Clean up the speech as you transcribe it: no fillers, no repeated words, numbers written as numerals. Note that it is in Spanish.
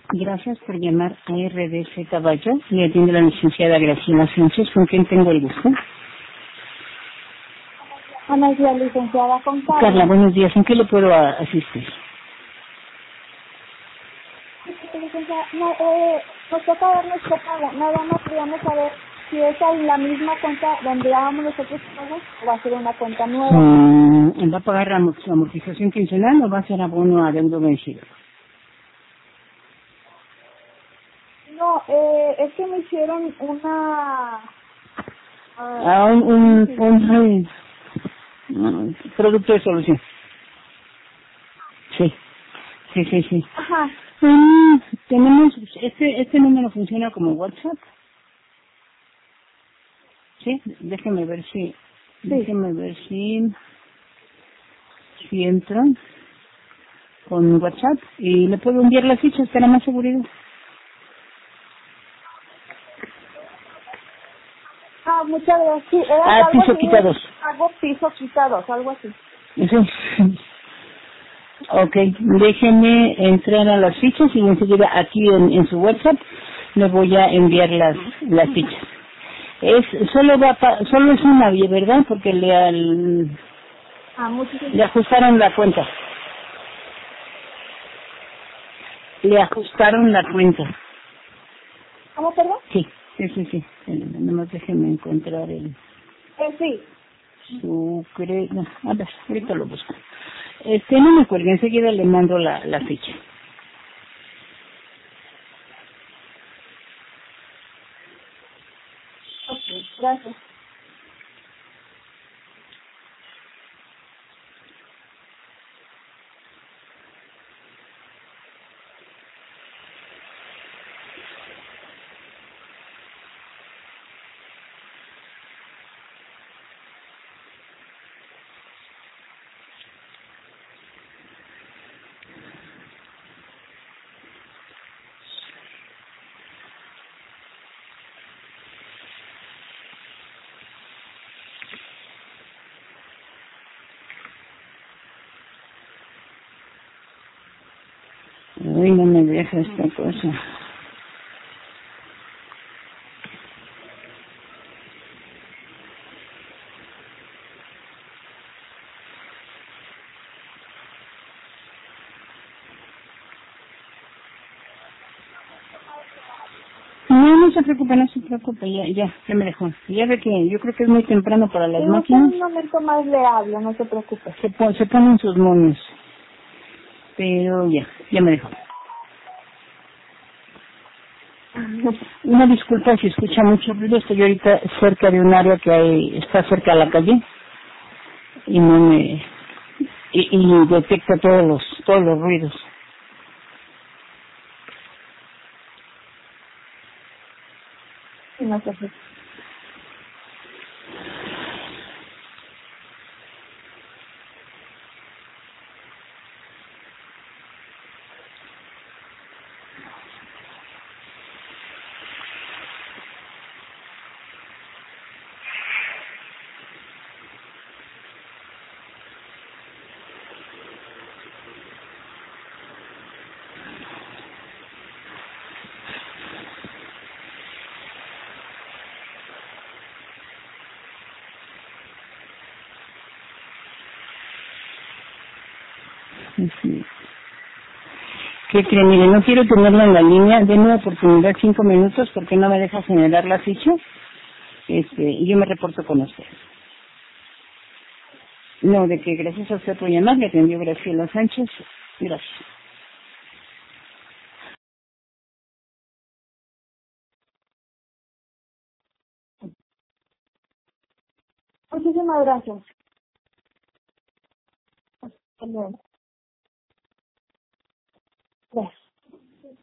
Gracias por llamar a RDC Caballo. Le atiende la licenciada Graciela Sánchez, con quien tengo el gusto. Buenos días, licenciada, con Carla. Carla, buenos días. ¿En qué le puedo asistir? Licenciada, no, nos toca ver nuestro pago. Nada más queríamos saber si es en la misma cuenta donde dábamos nosotros pagos o va a ser una cuenta nueva. ¿Va a pagar amortización quincenal o va a ser abono a deuda vencido? No, es que me hicieron una... un producto de solución. Sí. Sí. Ajá. Tenemos, este número funciona como WhatsApp. Sí, déjeme ver si entran con WhatsApp y le puedo enviar las fichas para más seguridad. Muchas gracias. Sí, era algo Piso así, quitados. Algo piso quitados, algo así. Sí. Ok, déjeme entrar a las fichas y enseguida aquí en su WhatsApp le voy a enviar las fichas. Solo es una vía, ¿verdad? Porque le ajustaron la cuenta. Le ajustaron la cuenta. ¿Cómo, perdón? Sí. Nomás déjeme encontrar Sí. No, a ver, ahorita lo busco. No me cuelgue, enseguida le mando la ficha. Ok, gracias. Uy, no me deja esta cosa. No se preocupe, ya me dejó. Ya ve que yo creo que es muy temprano para las máquinas. En un momento más le hablo, no se preocupe. Se ponen sus moños. Pero ya me dejó. Una disculpa si escucha mucho ruido, estoy ahorita cerca de un área que está cerca de la calle y no me y detecta todos los ruidos. No se preocupe. Sí. ¿Qué cree? Mire, no quiero tenerla en la línea, denme una oportunidad 5 minutos porque no me deja generar la ficha. Y yo me reporto con usted. No, de que gracias a usted por llamar, le atendió Graciela Sánchez. Gracias. Muchísimas gracias. Hasta luego. Gracias.